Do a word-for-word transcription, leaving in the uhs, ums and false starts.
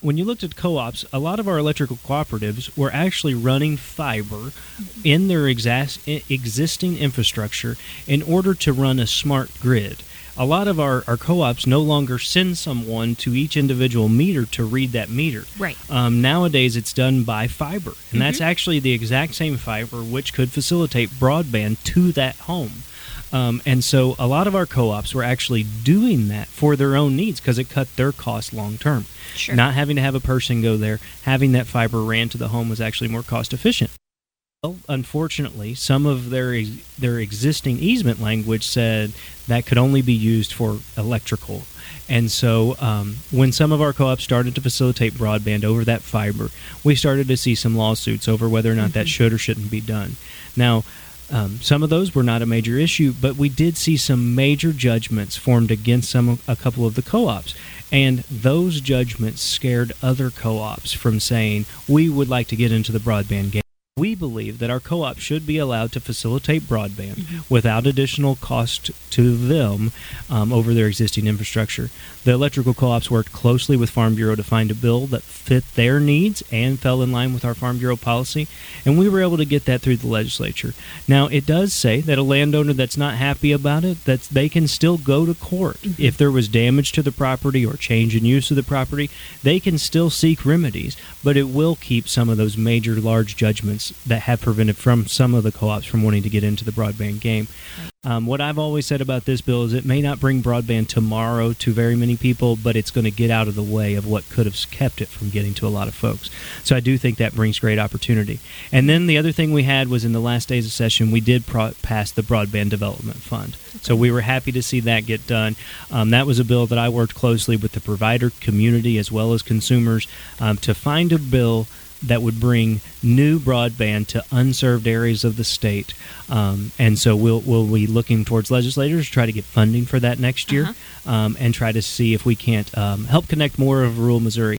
when you looked at co-ops, a lot of our electrical cooperatives were actually running fiber in their exas- existing infrastructure in order to run a smart grid. A lot of our, our co-ops no longer send someone to each individual meter to read that meter. Right. Um, nowadays, it's done by fiber, and Mm-hmm. that's actually the exact same fiber which could facilitate broadband to that home. Um, and so a lot of our co-ops were actually doing that for their own needs because it cut their costs long term. Sure. Not having to have a person go there, having that fiber ran to the home was actually more cost efficient. Well, unfortunately, some of their their existing easement language said that could only be used for electrical. And so um, when some of our co-ops started to facilitate broadband over that fiber, we started to see some lawsuits over whether or not mm-hmm. that should or shouldn't be done. Now, um, some of those were not a major issue, but we did see some major judgments formed against some a couple of the co-ops. And those judgments scared other co-ops from saying, we would like to get into the broadband game. We believe that our co-op should be allowed to facilitate broadband mm-hmm. without additional cost to them um, over their existing infrastructure. The electrical co-ops worked closely with Farm Bureau to find a bill that fit their needs and fell in line with our Farm Bureau policy, and we were able to get that through the legislature. Now, it does say that a landowner that's not happy about it, that they can still go to court. Mm-hmm. If there was damage to the property or change in use of the property, they can still seek remedies, but it will keep some of those major large judgments that have prevented from some of the co-ops from wanting to get into the broadband game. Um, what I've always said about this bill is it may not bring broadband tomorrow to very many people, but it's going to get out of the way of what could have kept it from getting to a lot of folks. So I do think that brings great opportunity. And then the other thing we had was in the last days of session, we did pro- pass the Broadband Development Fund. Okay. So we were happy to see that get done. Um, that was a bill that I worked closely with the provider community as well as consumers um, to find a bill that would bring new broadband to unserved areas of the state. Um, and so we'll, we'll be looking towards legislators to try to get funding for that next year uh-huh. um, and try to see if we can't um, help connect more of rural Missouri